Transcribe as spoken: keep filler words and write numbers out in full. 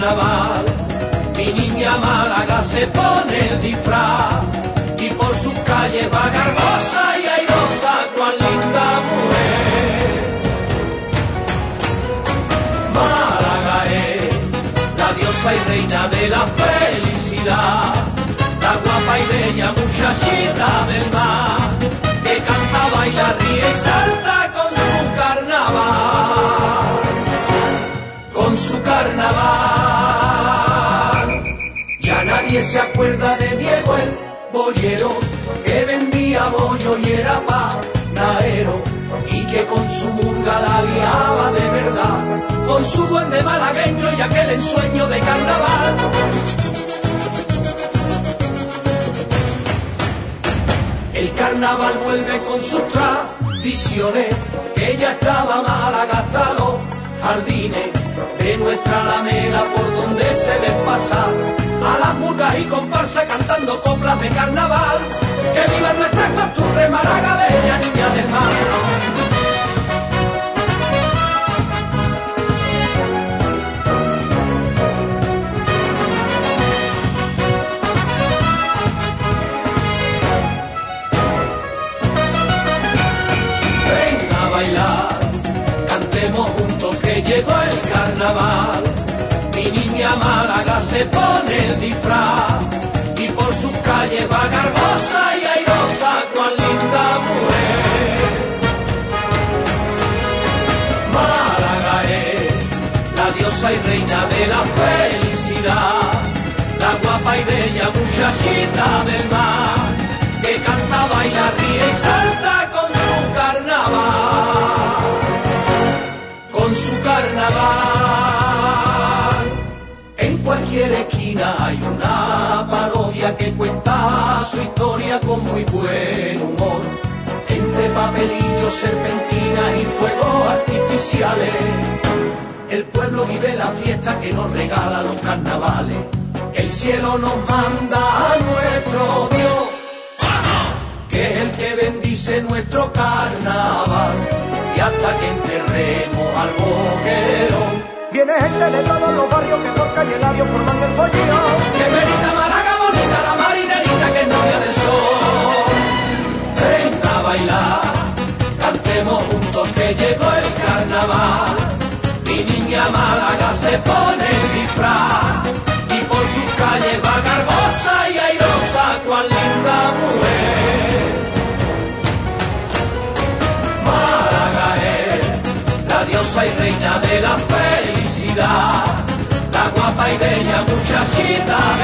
carnaval, mi niña Málaga se pone el disfraz y por sus calles va garbosa y airosa, cual linda mujer. Málaga es la diosa y reina de la felicidad, la guapa y bella muchachita del mar, que canta, baila, ríe y salta con su carnaval, con su carnaval. Ya nadie se acuerda de Diego el boyero, que vendía bollo y era panaero, y que con su murga la liaba de verdad, con su duende malagueño y aquel ensueño de carnaval. El carnaval vuelve con sus tradiciones, que ya estaba Málaga hasta los jardines de nuestra Alameda, por donde se ven pasar a las murgas y comparsas cantando coplas de carnaval. ¡Que vivan nuestras costumbres, Málaga bella, niña del mar! Bailar, cantemos juntos que llegó el carnaval, mi niña Málaga se pone el disfraz y por sus calles va garbosa y airosa, cual linda mujer. Málaga es la diosa y reina de la felicidad, la guapa y bella muchachita del mar, que canta, baila, ríe y salta con su carnaval, con su carnaval. En cualquier esquina hay una parodia que cuenta su historia con muy buen humor, entre papelillos, serpentinas y fuegos artificiales. El pueblo vive la fiesta que nos regala los carnavales, el cielo nos manda a nuestro Dios, que es el que bendice nuestro carnaval, y hasta que enterremos al boquerón. Viene gente de todos los barrios que por calle Lario forman el follón. Que bonita Málaga, bonita la marinerita que es novia del sol. Venga a bailar, cantemos juntos que llegó el carnaval, mi niña Málaga se pone el disfraz y por sus calles va garbosa y airosa, cual linda mujer. Málaga es la diosa y reina de la felicidad, la guapa y bella muchachita